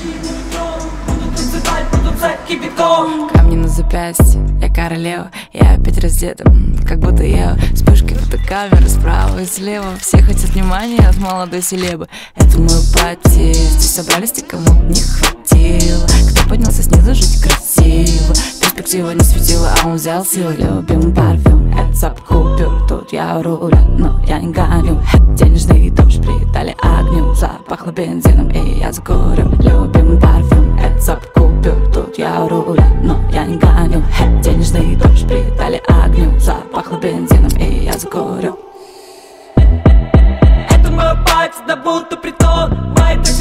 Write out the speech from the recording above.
Камни на запястье, я королева. Я опять раздета, как будто я вспышки фотокамеры справа и слева. Все хотят внимания от молодой селебы. Это мой пати, здесь собрались те, кому не хватило. Кто поднялся снизу, жить красиво. Перспектива не светила, а он взял силы. Любим парфюм, это запах купюр. Тут я у руля, но я не гоню. Денежный дождь придали огню. Запахло бензином, и я закурю. Любим парфюм, это запах купюр. Тут я у руля, но я не гоню. Денежный дождь придали огню. Запахло бензином, и я закурю. Это мой пати, да будто притон. Мои